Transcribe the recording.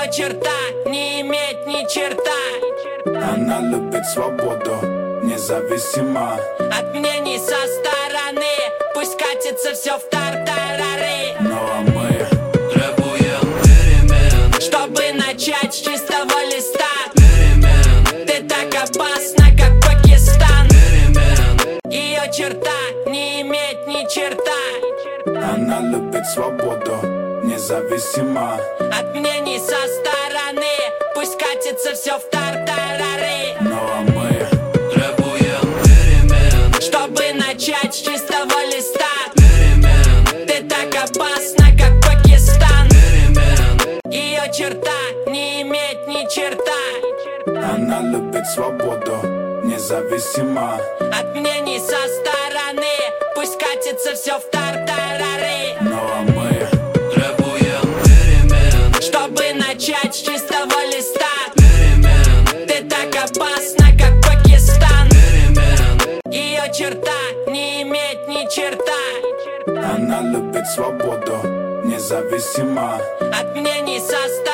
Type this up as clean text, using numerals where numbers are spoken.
Ее черта не иметь ни черта. Она любит свободу, независимо от мнений со стороны. Пусть катится все в тартарары. Ну а мы требуем перемен, чтобы начать с чистого листа. перемен, Ты так опасна, как Пакистан. перемен, Ее черта не иметь ни черта. она любит свободу, независимо от мнений со стороны. Пусть катится все в тартарары. Ну а мы требуем перемен, чтобы начать с чистого листа. перемен, Ты так опасна, как Пакистан. перемен, Ее черта не иметь ни черта. она любит свободу, независимо от мнений со стороны. Пусть катится все в тартарары. Ну а мы требуем перемен, чтобы начать с чистого листа. перемен, Ты так опасна, как Пакистан. перемен, Ее черта не иметь ни черта. она любит свободу, независимо от мнений со стороны.